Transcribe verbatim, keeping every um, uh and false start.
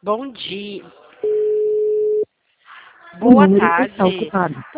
Bom dia. O Boa número está tarde. ocupado.